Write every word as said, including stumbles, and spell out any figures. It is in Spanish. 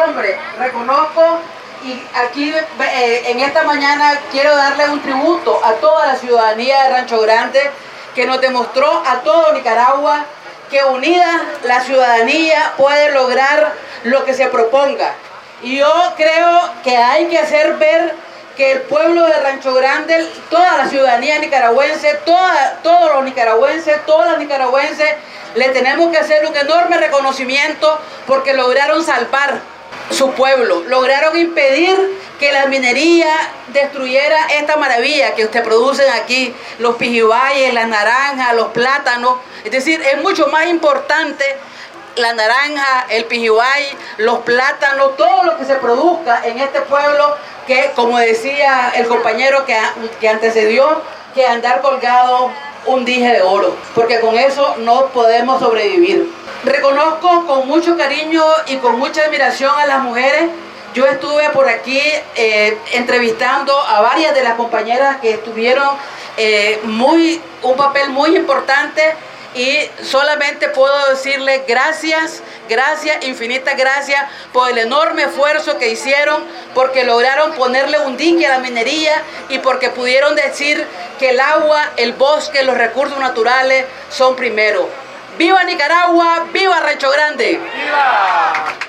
hombre, reconozco y aquí eh, en esta mañana quiero darle un tributo a toda la ciudadanía de Rancho Grande que nos demostró a todo Nicaragua que unida la ciudadanía puede lograr lo que se proponga. Y yo creo que hay que hacer ver que el pueblo de Rancho Grande, toda la ciudadanía nicaragüense, toda, todos los nicaragüenses, todas las nicaragüenses, le tenemos que hacer un enorme reconocimiento porque lograron salvar su pueblo, lograron impedir que la minería destruyera esta maravilla que ustedes producen aquí, los pijibayes, las naranjas, los plátanos. Es decir, es mucho más importante la naranja, el pijibay, los plátanos, todo lo que se produzca en este pueblo, que como decía el compañero que, que antecedió, que andar colgado un dije de oro, porque con eso no podemos sobrevivir. Reconozco con mucho cariño y con mucha admiración a las mujeres. Yo estuve por aquí eh, entrevistando a varias de las compañeras que estuvieron eh, muy, un papel muy importante. Y solamente puedo decirles gracias, gracias, infinitas gracias por el enorme esfuerzo que hicieron, porque lograron ponerle un dique a la minería y porque pudieron decir que el agua, el bosque, los recursos naturales son primero. ¡Viva Nicaragua! ¡Viva Rancho Grande! ¡Viva!